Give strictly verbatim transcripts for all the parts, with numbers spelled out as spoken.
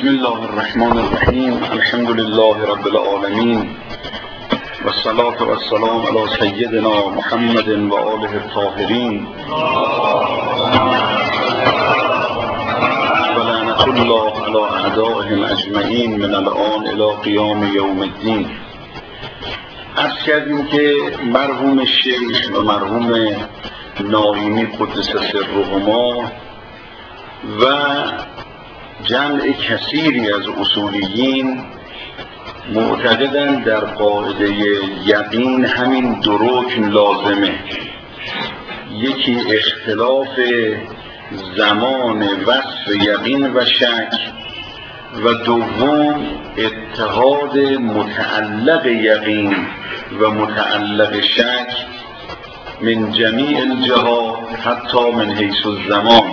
بسم الله الرحمن الرحیم. الحمد لله رب العالمین و الصلاة و السلام علی سیدنا محمد و آله الطاهرین و لعنة الله علی اعدائهم اجمعین من الآن الی قیام یوم الدین. عرض کردیم که مرحوم شیخ و مرحوم ناینی قدس سرهما و جمع کثیری از اصولیین معتقدند در قاعده یقین همین دو رکن لازمه. یکی اختلاف زمان وصف یقین و شک و دوم اتحاد متعلق یقین و متعلق شک من جمیع الجهات حتی من حیث الزمان.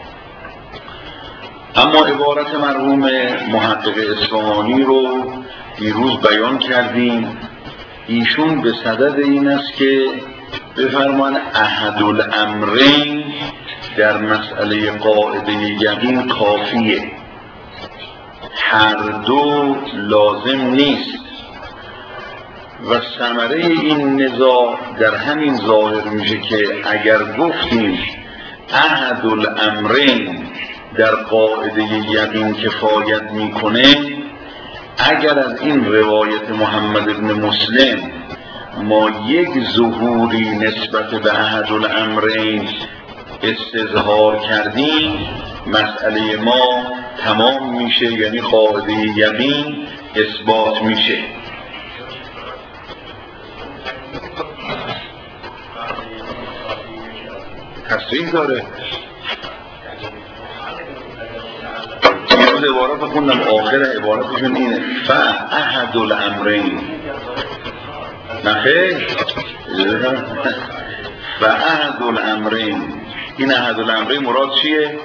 اما عبارت مرحوم محقق اصفهانی رو دیروز بیان کردیم. ایشون به صدد این است که بفرمان احدالامرین در مسئله قاعده یقین کافیه، هر دو لازم نیست و ثمره این نزاع در همین ظاهر میشه که اگر گفتیم احدالامرین در قاعده یقین کفایت میکنه، اگر از این روایت محمد ابن مسلم ما یک ظهوری نسبت به احدالامرین استظهار کردیم، مسئله ما تمام میشه، یعنی قاعده یقین اثبات میشه. تصریح داره. عبارت خوندم آخر عبارتشون اینه فاحد الامرین، نخیر فاحد الامرین. این احد الامرین مراد چیه؟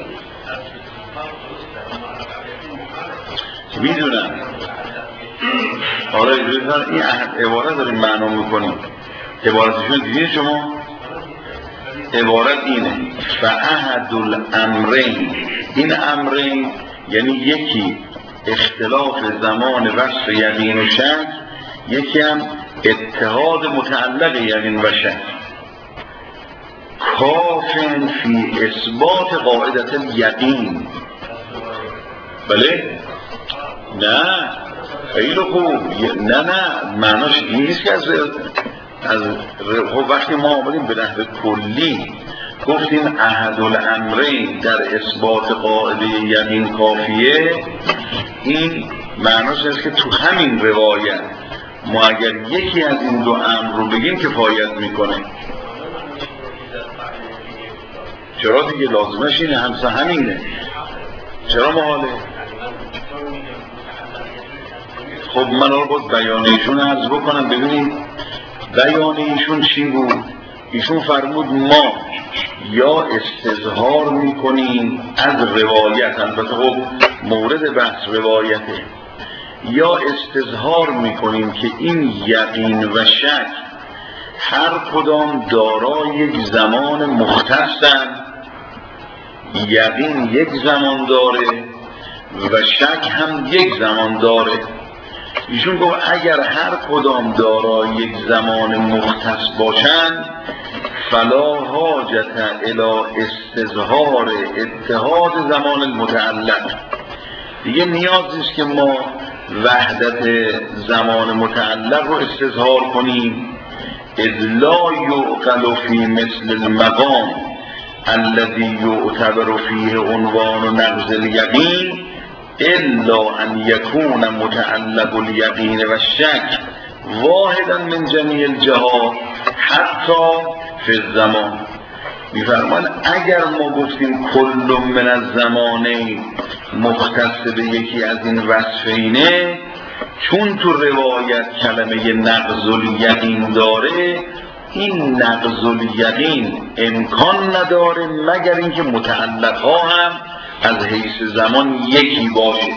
میدونم آره این عبارت داریم معنا میکنیم. عبارتشون دیدین شما؟ عبارت اینه فاحد الامرین. این امرین یعنی یکی اختلاف زمان وصف یقین و شک، یکی هم اتحاد متعلق یقین و شک. کافن فی اثبات قاعدت الیقین. بله؟ نه خیلی خوب. نه نه معناش نیست که از از وقتی ما آمدیم به نحو کلی گفتیم احدالامرین در اثبات قاعده یقین کافیه، این معناش است که تو همین روایت ما اگر یکی از این دو امر رو بگیم کفایت میکنه. چرا دیگه لازمش اینه، همسه همینه. چرا محاله؟ خب من رو باید بیانیشون عرض بکنم. ببینید بیانیشون چی بود؟ ایشون فرمود ما یا استظهار میکنیم از روایت، البته خب مورد بحث روایته، یا استظهار میکنیم که این یقین و شک هر کدام دارای یک زمان مختصن. یقین یک زمان داره و شک هم یک زمان داره. ایشون گفت اگر هر کدام دارای یک زمان مختص باشند فلا حاجت الی استظهار اتحاد زمان المتعلق. دیگه نیاز نیست که ما وحدت زمان متعلق رو استظهار کنیم. اذ لا یعقل فی مثل المقام الذی یعتبر فیه عنوان نقض الیقین الا ان یکون متعلق الیقین و الشک واحدا من جمیع الجهات حتی فی الزمان. میفرمان اگر ما گفتیم کل من الزمانین مختص به یکی از این وصفینه، چون تو روایت کلمه نقض الیقین داره، این نقض الیقین امکان نداره مگر اینکه متعلقها هم از حیث زمان یکی باشه.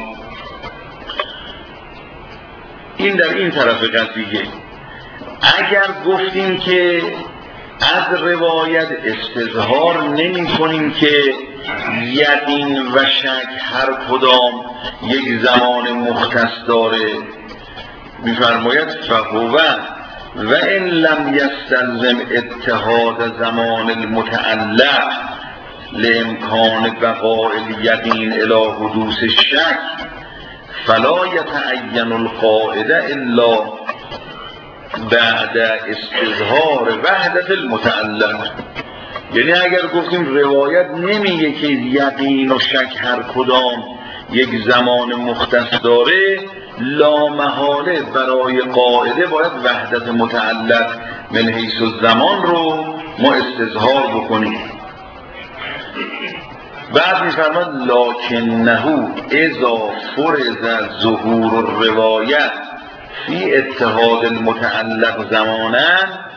این در این طرف قضیه. اگر گفتیم که از روایت استظهار نمی کنیم که یقین و شک هر کدام یک زمان مختص داره. می‌فرماید فهو و ان لم یستلزم اتحاد زمان المتعلق لامکان بقاء الیقین الی حدوث الشک فلا یتعین القاعده الا بعد استظهار وحدت المتعلق. یعنی اگر گفتیم روایت نمیگه که یقین و شک هر کدام یک زمان مختص داره، لا محاله برای قاعده باید وحدت متعلق من حیث الزمان رو ما استظهار بکنیم. بعد میفرماد لکنه اذا فرض ظهور الروایت فی اتحاد المتعلق زمانا،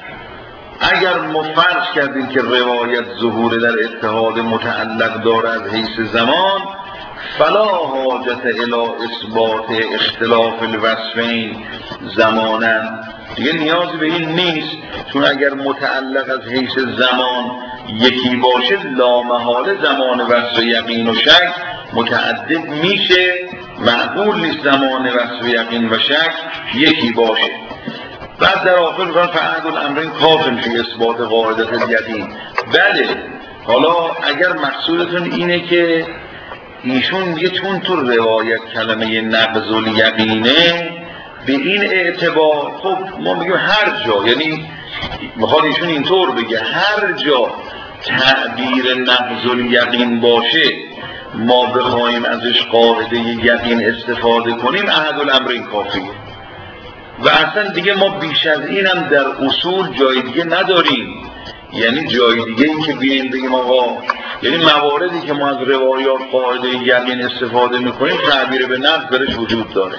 اگر ما فرض کردیم که روایت ظهور در اتحاد متعلق داره از حیث زمان، فلا حاجت الی اثبات اختلاف الوصفین زمانا، دیگه نیازی به این نیست، چون اگر متعلق از حیث زمان یکی باشه لا محاله زمان وصف یقین و شک متعدد میشه، معقول نیست زمان وصف یقین و شک یکی باشه. بعد در آخر میگن فعهد الامرین کافٍ فی اثبات قاعده الیقین. بله، حالا اگر مقصودتون اینه که ایشون میگه چون تو روایت کلمه نقض الیقینه به این اعتبار، خب ما میگیم هر جا، یعنی میخواد ایشون اینطور بگه هر جا تعبیر نقض الیقین باشه ما بخوایم ازش قاعده یقین استفاده کنیم احد الامرین کافیه و اصلا دیگه ما بیش از اینم در اصول جای دیگه نداریم. یعنی جای دیگه این که بیایم بگیم آقا، یعنی مواردی که ما از روایات قاعده یقین استفاده میکنیم تعبیر به نقض درش وجود داره.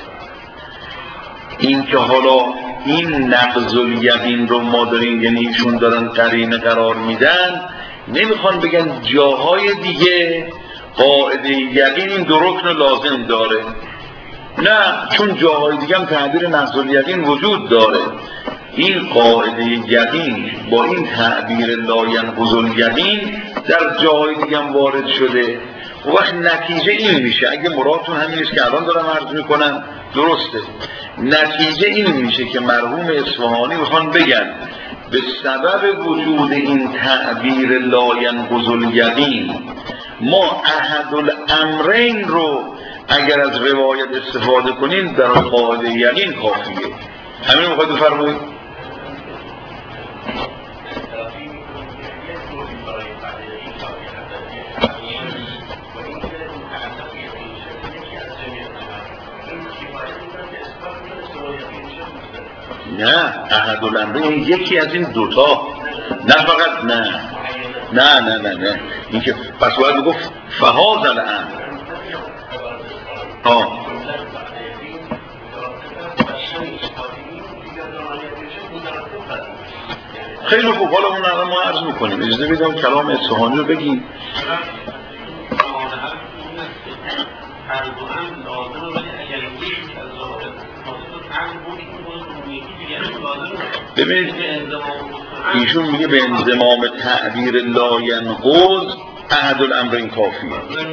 این که حالا این نقض الیقین رو ما داریم، یعنی ایشون دارن قرینه قرار میدن، نمیخوان بگن جاهای دیگه قاعده یقین این دو رکن لازم داره، نه، چون جاهای دیگه هم تعبیر نقض الیقین وجود داره. این قاعده یقین با این تعبیر لا ینقض الیقین در جاهای دیگه هم وارد شده و وقت نتیجه این میشه، اگه مرادتون همین است که الان دارم عرض میکنم درسته، نتیجه این میشه که مرحوم اصفهانی میخوان بگن به سبب وجود این تعبیر لا ینقض الیقین ما احد الامرین رو اگر از روایت استفاده کنیم در قاعده یقین کافیه. همین میخواید بفرمایید؟ نه، احد الامرین یکی از این دوتا، نه فقط نه نه نه نه نه این که پس باید بگفت فهذا الامر. ها خیلی خوب، حالا اون الان ما عرض میکنیم. اجازه بدم کلام اصفهانی رو بگیم. ببینید ایشون میگه به انضمام تعبیر لا ینقض احد الامرین کافیه.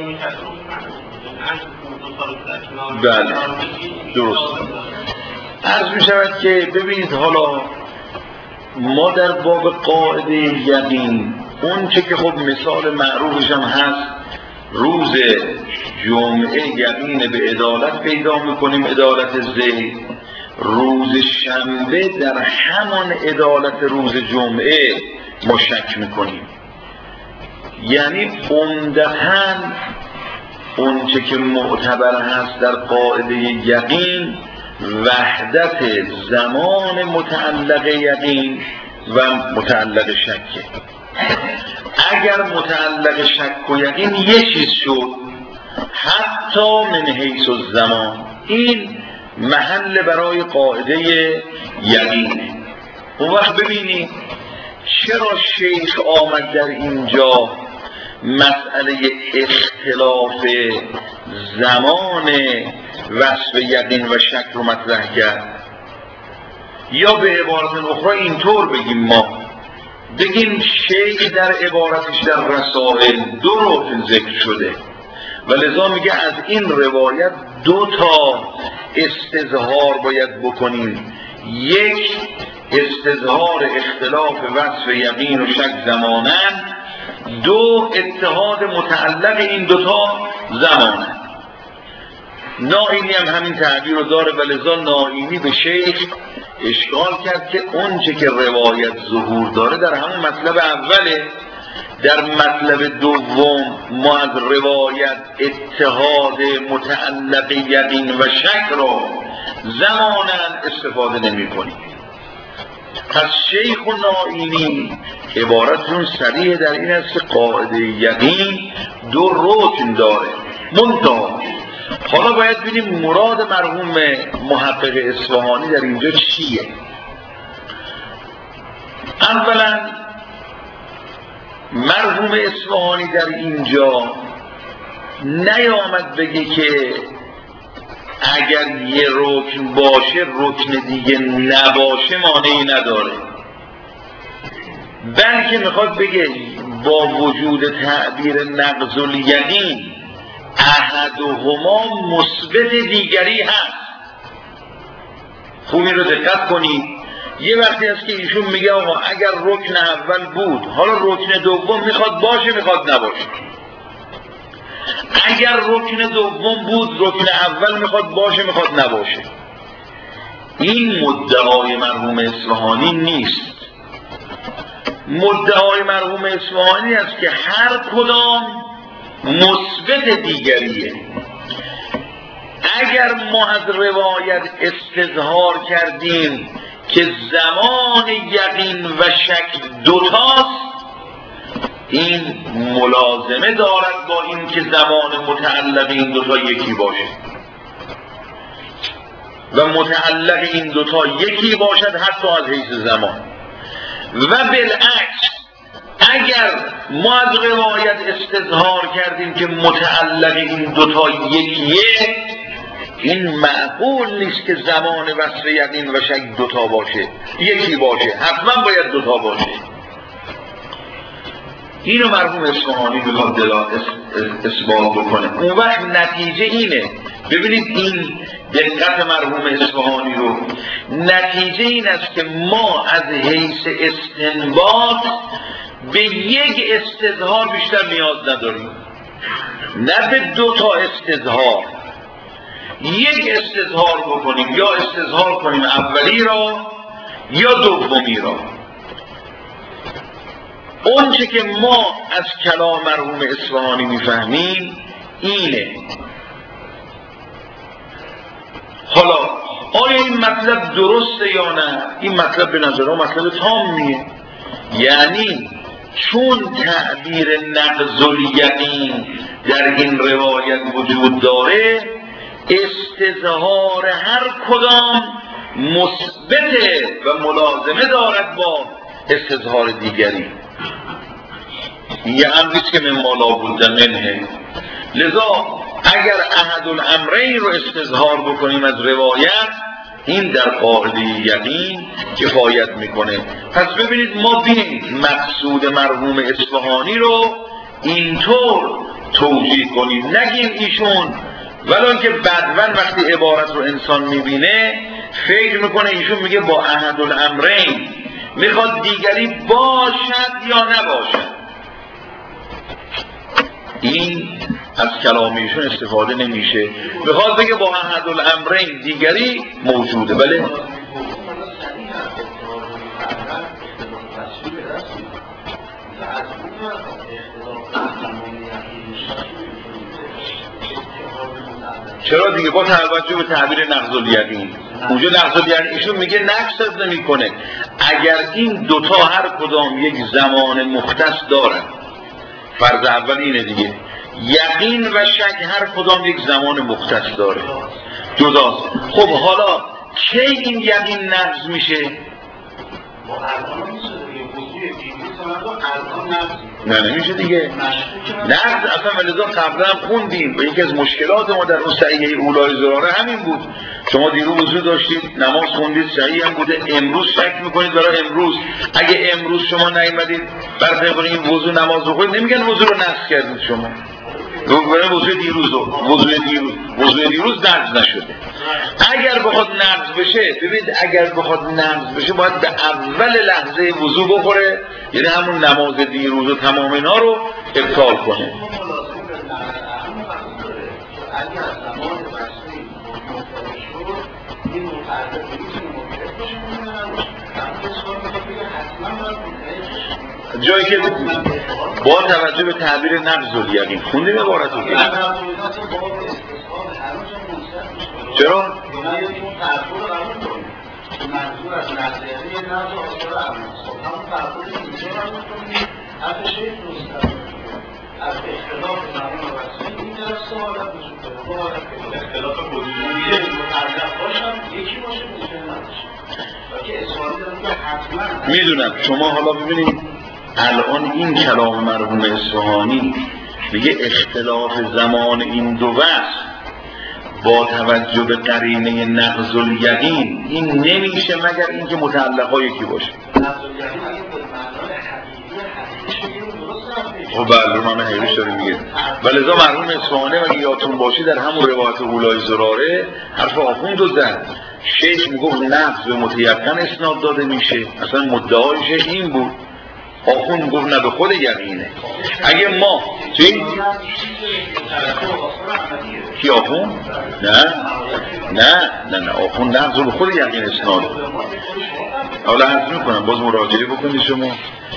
بله درست. عرض میشود که ببینید حالا ما در باب قاعده یقین اون چه که خب مثال معروفش هم هست، روز جمعه یقین به عدالت پیدا میکنیم، عدالت زید. روز شنبه در همان عدالت روز جمعه ما شک میکنیم. یعنی عمدتاً اون چه که معتبر هست در قاعده یقین وحدت زمان متعلق یقین و متعلق شکه. اگر متعلق شک و یقین یک چیز شد حتی من حیث الزمان، این محل برای قاعده یقینه. اون وقت ببینید چرا شیخ آمد در اینجا مسئله اختلاف زمان وصف یقین و شک رو مطرح کرد. یا به عبارت اخرى اینطور بگیم ما بگیم شیء در عبارتش در رسائل دو رکن ذکر شده و لذا میگه از این روایت دو تا استظهار باید بکنیم. یک، استظهار اختلاف وصف یقین و شک زمانن. دو، اتحاد متعلق این دوتا زمانن. نائینی هم همین تعبیر رو داره و لذا نائینی به شیخ اشکال کرد که اون چه که روایت ظهور داره در همون مطلب اوله، در مطلب دوم ما از روایت اتحاد متعلق یقین و شک رو زمانن استفاده نمی کنیم. پس شیخ و نائینی عبارتشون صریح در این است که قاعده یقین دو رکن داره. منتها حالا باید ببینیم مراد مرحوم محقق اصفهانی در اینجا چیه. اولا مرحوم اصفهانی در اینجا نیامد بگه که اگر یه رکن باشه رکن دیگه نباشه مانعی نداره، بلکه میخواد بگه با وجود تعبیر نقض الیقین احدهما مثبت دیگری هست. خوب این رو دقت کنید. یه وقتی هست که ایشون میگه آقا اگر رکن اول بود حالا رکن دوم میخواد باشه میخواد نباشه. اگر رکن دوم بود رکن اول میخواد باشه میخواد نباشه. این مدعای مرحوم اصفهانی نیست. مدعای مرحوم اصفهانی است که هر کدام مثبت دیگریه. اگر ما از روایت استظهار کردیم که زمان یقین و شک دوتاست، این ملازمه دارد با این که زمان متعلق این دوتا یکی باشه و متعلق این دوتا یکی باشد حتی از حیث زمان. و بالعکس اگر ما از روایت استظهار کردیم که متعلق این دوتا یکیه، این معقول نیست که زمان وصف یقین و شک دوتا باشه، یکی باشه، حتما باید دوتا باشه. اینو مرحوم اصفهانی بخواد اثبات بکنه. اون وقت نتیجه اینه، ببینید این دقت مرحوم اصفهانی رو، نتیجه این است که ما از حیث استنباط به یک استظهار بیشتر نیاز نداریم، نه به دو تا استظهار. یک استظهار بکنیم، یا استظهار کنیم اولی را یا دومی را. اون چه که ما از کلام مرحوم اصفهانی میفهمیم اینه. حالا آیا این مطلب درسته یا نه؟ این مطلب به نظر من مطلب تامیه. یعنی چون تعبیر نقض الیقین در این روایت وجود داره، استظهار هر کدام مثبت و ملازمه دارد با استظهار دیگری. یه امریست که من مالا بودن منه. لذا اگر احد الامرین رو استظهار بکنیم از روایت، این در قاعده یقین کفایت میکنه. پس ببینید ما بین مقصود مرحوم اصفهانی رو اینطور توجیه کنیم، نگیم ایشون ولان که بدون وقتی عبارت رو انسان میبینه فکر میکنه ایشون میگه با احد الامرین میخواد دیگری باشد یا نباشد. این از کلام ایشون استفاده نمیشه. میخواد بگه با احد الامرین دیگری موجوده. بله چرا دیگه با توجه به تعبیر نقض الیقین، اونجا نقض الیقین ایشون میگه نقص نمیکنه. اگر این دوتا هر کدام یک زمان مختص دارن، فرض اول اینه دیگه، یقین و شک هر کدام یک زمان مختص داره، جداست. خب حالا کی این یقین نقض میشه؟ نه نمیشه دیگه. نقض اصلا ولذا قبلا هم خوندیم و یکی از مشکلات ما در اون صحیحه اولای زراره همین بود. شما دیروز وضو داشتید، نماز خوندید، صحیح هم بوده، امروز شک میکنید برای امروز. اگه امروز شما نیومدید برای این وضو نماز بخونید، نمیگن وضو رو نقض کردید شما. برای وضو دیروز وضو دیروز وضو دیروز نقض نشده. اگر بخواد نقض بشه، ببینید اگر بخواد نقض بشه باید به اول لحظه وضو بخوره، یعنی همون نماز دیروز و تمام اینا رو ابطال کنه. جایی که با توجه به تعبیر نقض الیقین خوندیم عبارت رو دیگه. چرا؟ میدونم شما حالا ببینید الان این کلام مرحوم اصفهانی میگه اختلاف زمان این دو وصف با توجه به قرینه نقض الیقین این نمیشه مگر اینکه متعلقا یکی باشه. خب بله من حیرش داریم میگه. ولذا مرحوم اصفهانی اگه یادتون باشه در همون روایت اولای زراره حرف آخوند رو زد. شیخ میگفت نقض به متیقن اسناد داده میشه، اصلا مدعایش این بود. آخوند میگفت نه به خود یقینه. اگه ما چی؟ کی آخوند؟ نه نه نه نه آخوند نقض به خود یقین اسناده. حالا عرض میکنم باز مراجعه بکنید شما.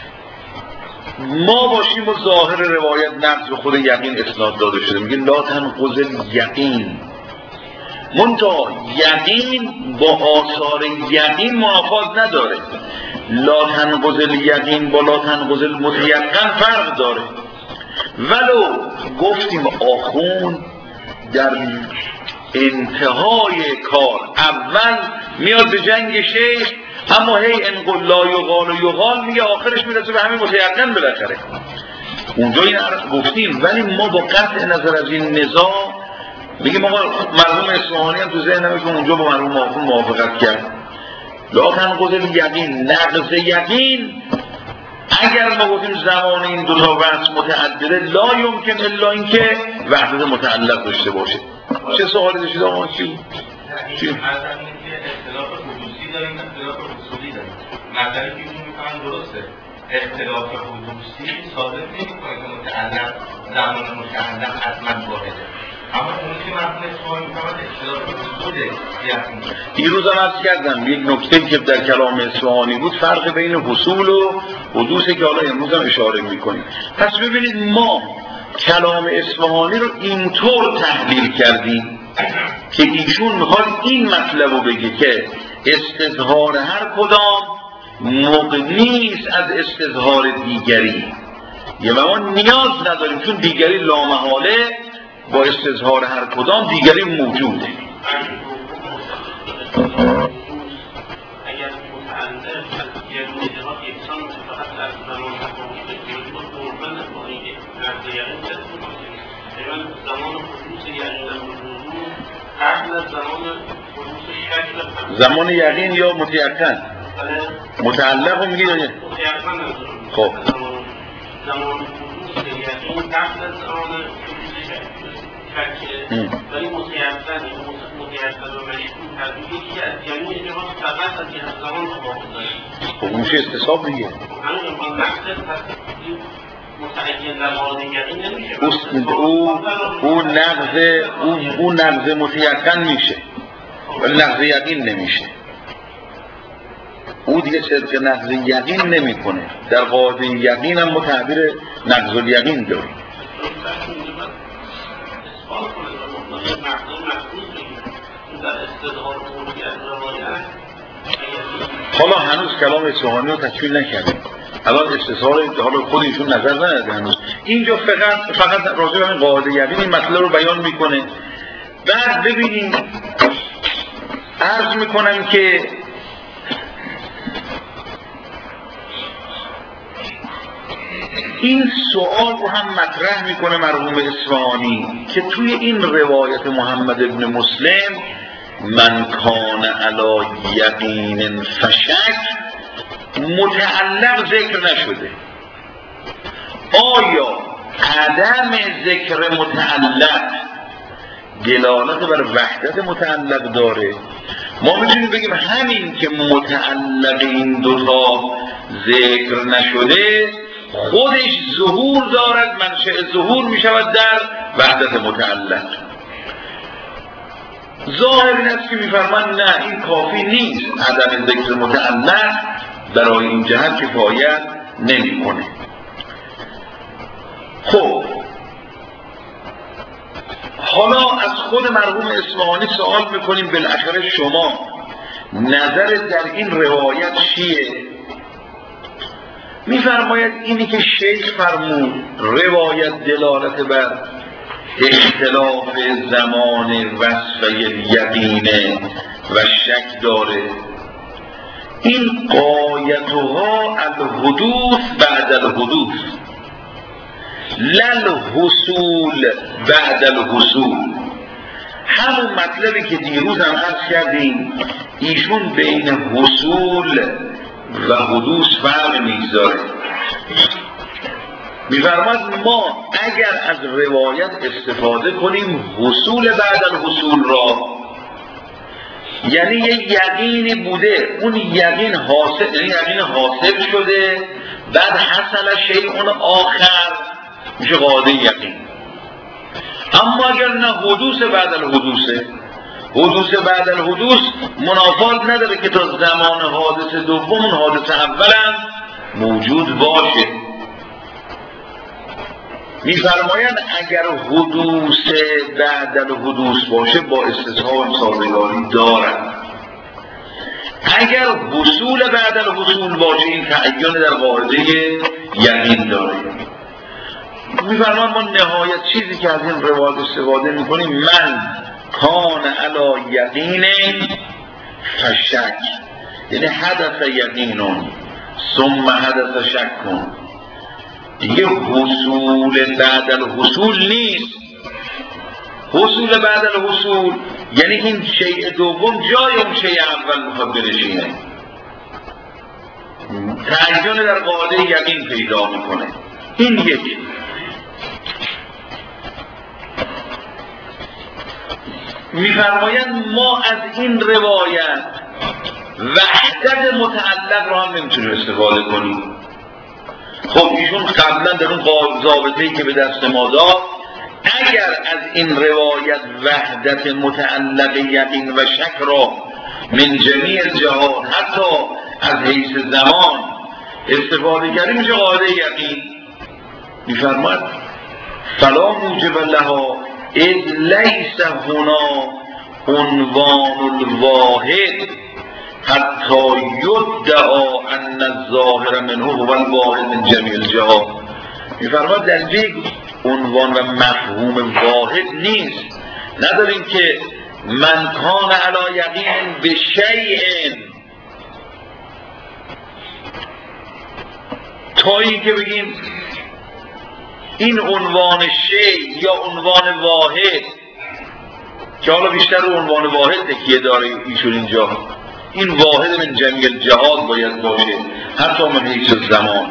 ما باشیم و ظاهر روایت نقض به خود یقین اسناد داده شده، میگه لا تنقض الیقین، منتها یقین با آثار یقین منافات نداره. لا تنقض الیقین با لا تنقض المتیقن فرق داره. ولو گفتیم آخوند در انتهای کار اول میاد به جنگ شیخ، اما هی انقل لا یقال و یقال میگه آخرش میرسه به همین متیقن بالاخره. اونجا این گفتیم. ولی ما با قطع نظر از این نزاع میگیم آقا مرحوم اصفهانی هم تو ذهنمه که اونجا با مرحوم آخوند موافقت کرد. لا تنقض الیقین، نقض یقین اگر ما گفتیم زمان این دو تا وصف متعدده لا یمکن الا اینکه وحدت متعلق داشته باشه. چه سوالی داشتید آقا؟ چی؟ چی؟ اختلاف حدوثی داریم، اختلاف اصولی داریم. نظری که ایشون میکنن درسته. اختلاف حدوثی ثابت نمیکنه که متعلق زمان متعلق حتما واحده. اما اون که مرحوم اصفهانی میکنن اختلاف اصولی یقین. دیروز هم عرض کردم یک نکته که در کلام اصفهانی بود فرق بین حصول و حدوثی که حالا امروز هم اشاره میکنیم. پس ببینید ما کلام اصفهانی رو اینطور تحلیل کردیم که ایشون میخواد این مطلب رو بگه که استظهار هر کدام مغنی است از استظهار دیگری. یه و ما نیاز نداریم چون دیگری لامحاله با استظهار هر کدام دیگری موجوده. زمان یقین یا متیقن؟ متعلق رو میگی یا نه؟ خب زمان یقین قبل از زمان ولی متیقن متیقن و مشکون تبدیل یکی از یعنی اجراحات فقط از یه زمان رو باقی داره. خب اون میشه استصحاب دیگه. همین امکان مقصد متعین زمان یقین نمیشه. او او نقض او او نقض متیقن میشه ولی نقض یقین نمیشه. او دیگه صدق نقض یقین نمیکنه. در قاعده یقین هم متعبیر نقض الیقین داریم. حالا هنوز کلام اصفهانی رو تکمیل نکردیم. الان استظهار حالا خود ایشون نظر نداده هنوز. اینجا فقط فقط راجع به این قاعده یقین این مطلب رو بیان میکنه. بعد ببینیم عرض میکنم که این سوال رو هم مطرح میکنه مرحوم اصفهانی که توی این روایت محمد ابن مسلم من کان علی یقین فشک متعلق ذکر نشده. آیا عدم ذکر متعلق دلالت بر وحدت متعلق داره؟ ما میتونیم بگیم همین که متعلق این دوتا ذکر نشده خودش ظهور دارد، منشأ ظهور میشود در وحدت متعلق. ظاهر این است که میفرمان نه این کافی نیست، عدم ذکر متعلق برای این جهت کفایت نمیکنه. خب حالا از خود مرحوم اصفهانی سوال میکنیم بالاخره شما نظر در این روایت چیه؟ میفرماید اینی که شیخ فرمود روایت دلالت بر اختلاف زمان وصف یقینه و شک داره، این قایتها الحدوث بعد الحدوث لل حصول بعد الحصول. همون مطلبی که دیروز هم عرض کردیم، ایشون بین حصول و حدوث فرق میگذاره. میفرماید ما اگر از روایت استفاده کنیم حصول بعد الحصول را، یعنی یه یقینی بوده، اون یقین حاصل، یعنی یقین حاصل شده، بعد حصل شیء آخر میشه قاعده یقین. اما اگر نه حدوث بعد الحدوثه، حدوث بعد الحدوث منافات نداره که تا زمان حادث دوم حادث اولم موجود باشه. میفرمایند اگر حدوث بعد الحدوث باشه با استصحاب سازگاری دارد، اگر حصول بعد الحصول باشه این تعین در قاعده یقین داره. میفرمایند ما نهایت چیزی که از این روایت استفاده میکنیم من کان علی یقین فشک، یعنی حدث یقینون ثم حدث شکون، دیگه حصول بعد الحصول نیست. حصول بعد الحصول یعنی این شیء دوم جای اون شیء اول میخواد برشینه، تعین در قاعده یقین پیدا میکنه. این یکی. میفرمایند ما از این روایت وحدت متعلق را هم نمیتونیم استفاده کنیم. خب ایشون قبلا در اون ضابطه‌ای که به دست ما داد، اگر از این روایت وحدت متعلق یقین و شک را من جمیع جهات حتی از حیث زمان استفاده کردیم میشه قاعده یقین. میفرماید فلا موجب لها اذ لیس هنا عنوان الواحد حتی یدعا ان الظاهر منه هو الواحد من جمیع الجهات. میفرماید در اینجا عنوان و مفهوم واحد نیست، نداریم که من کان علی یقین به شیء، تا این که بگیم این عنوان شیء یا عنوان واحد که حالا بیشتر رو عنوان واحد تکیه داره ایشون اینجا، این واحد من جمیع الجهات باید باشه حتی من حیث زمان.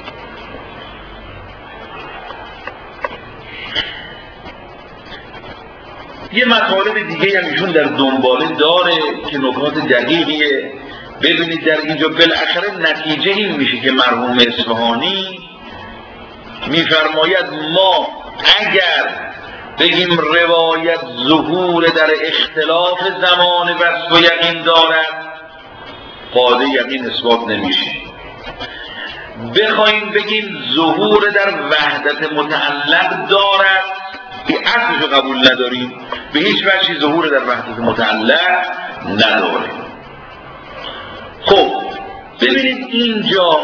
یه مطالب دیگه هم ایشون در دنباله داره که نکات دقیقیه. ببینید در اینجا بالاخره نتیجه این میشه که مرحوم اصفهانی میفرماید ما اگر بگیم روایت ظهور در اختلاف زمان وصف و یقین دارد قاعده یقین اثبات نمیشه. بخوایم بگیم ظهور در وحدت متعلق دارد این اصلشو قبول نداریم، به هیچ وجهی ظهور در وحدت متعلق نداره. خب ببینید اینجا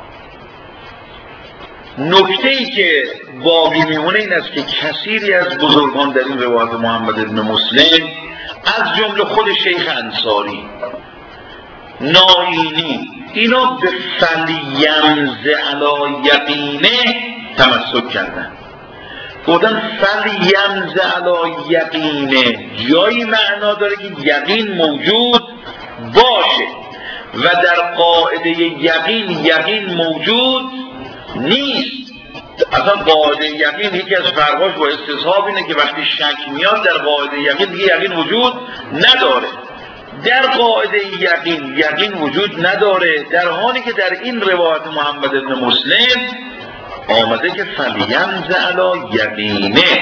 نکته‌ای که باقی میمونه این است که کثیری از بزرگان در این روایت محمد ابن مسلم از جمله خود شیخ انصاری ناینی، اینا به فلیمز علی یقینه تمسک کردن. گفتن فلیمز علی یقینه جایی معنا داره که یقین موجود باشه و در قاعده یقین یقین موجود نیست. اصلا قاعده یقین یکی از فرقاش با استصحاب اینه که وقتی شک میاد در قاعده یقین دیگه یقین وجود نداره. در قاعده یقین یقین وجود نداره، در حالی که در این روایت محمد بن مسلم آمده که فلیمز علی یقینه.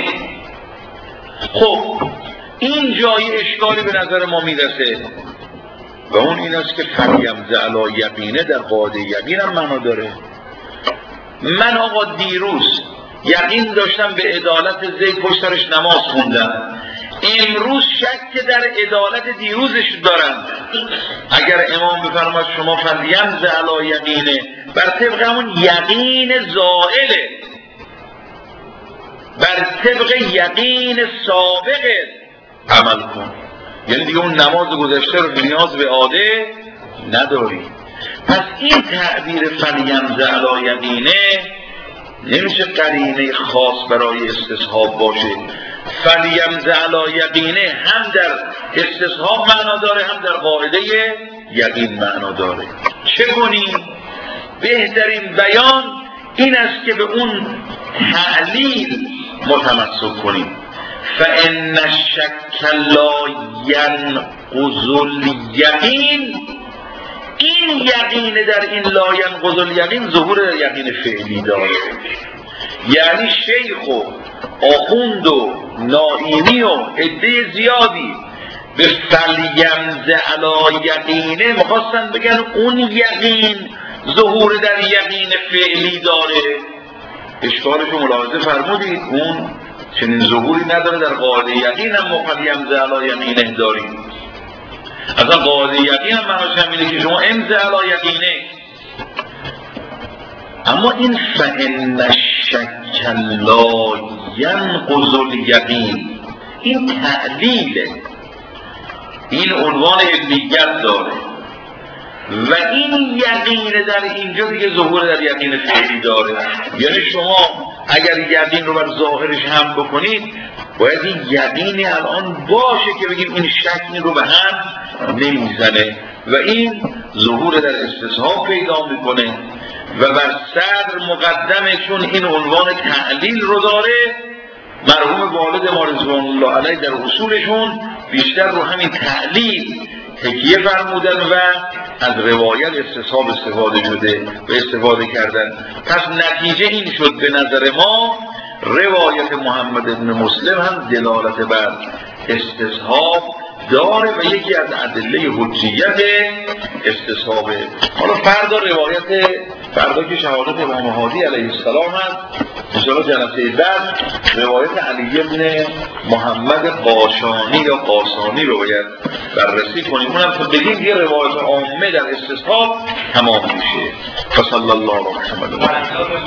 خب این جای اشکالی به نظر ما میرسه و اون این است که فلیمز علی یقینه در قاعده یقین هم معنا داره. من آقا دیروز یقین داشتم به عدالت زید، پشت سرش نماز خوندم، امروز شک در عدالت دیروزش دارم. اگر امام بفرماد شما فلیمز علی یقینه، بر طبق همون یقین زائله، بر طبق یقین سابقه عمل کن، یعنی دیگه اون نماز گذشته رو نیاز به عاده نداری. پس این تعبیر فلیمز علی یقینه نمیشه قرینه خاص برای استصحاب باشه. فلیمز علی یقینه هم در استصحاب معنا داره، هم در قاعده یقین معنا داره. چه کنیم؟ بهترین بیان این است که به اون تعلیل متمسک کنیم. فإن الشک لا ینقض الیقین. این یقین در این لا ینقض الیقین ظهور در یقین فعلی داره. یعنی شیخ و آخوند و نائینی و عده زیادی به فلیمز علی یقینه میخواستن بگن اون یقین ظهور در یقین فعلی داره. اشکالش رو ملاحظه فرمودید، اون چنین ظهوری نداره. در قاعده یقین هم ما فلیمز علی یقینه داریم. اصلا قاعده یقین هم معناش هم اینه که شما امز علی یقینه. اما این فإن الشک لا ینقض الیقین، این تعلیله، این عنوان علیت داره و این یقین در اینجا دیگه ظهور در یقین فعلی داره. یعنی شما اگر یقین رو بر ظاهرش هم بکنید باید این یقینی الان باشه که بگیم این شک این رو به هم نمیزنه و این ظهور در استصحاب پیدا میکنه و بر صدر مقدمه، چون این عنوان تعلیل رو داره. مرحوم والد ما رضوان الله علیه در اصولشون بیشتر رو همین تعلیل تکیه فرمودن و از روایت استصحاب استفاده شده و استفاده کردن. پس نتیجه این شد به نظر ما روایت محمد بن مسلم هم دلالت بر استصحاب داره و یکی از ادله حجیت استصحابه. حالا فردا روایت فردا که شهادت امام هادی علیه السلام هست، ان شاء الله جلسه بعد روایت علی بن محمد قاشانی یا قاسانی رو باید بررسی کنیم. اونم که بگیم دیگه روایت عامه در استصحاب تمام میشه. صلی الله علیه و محمد.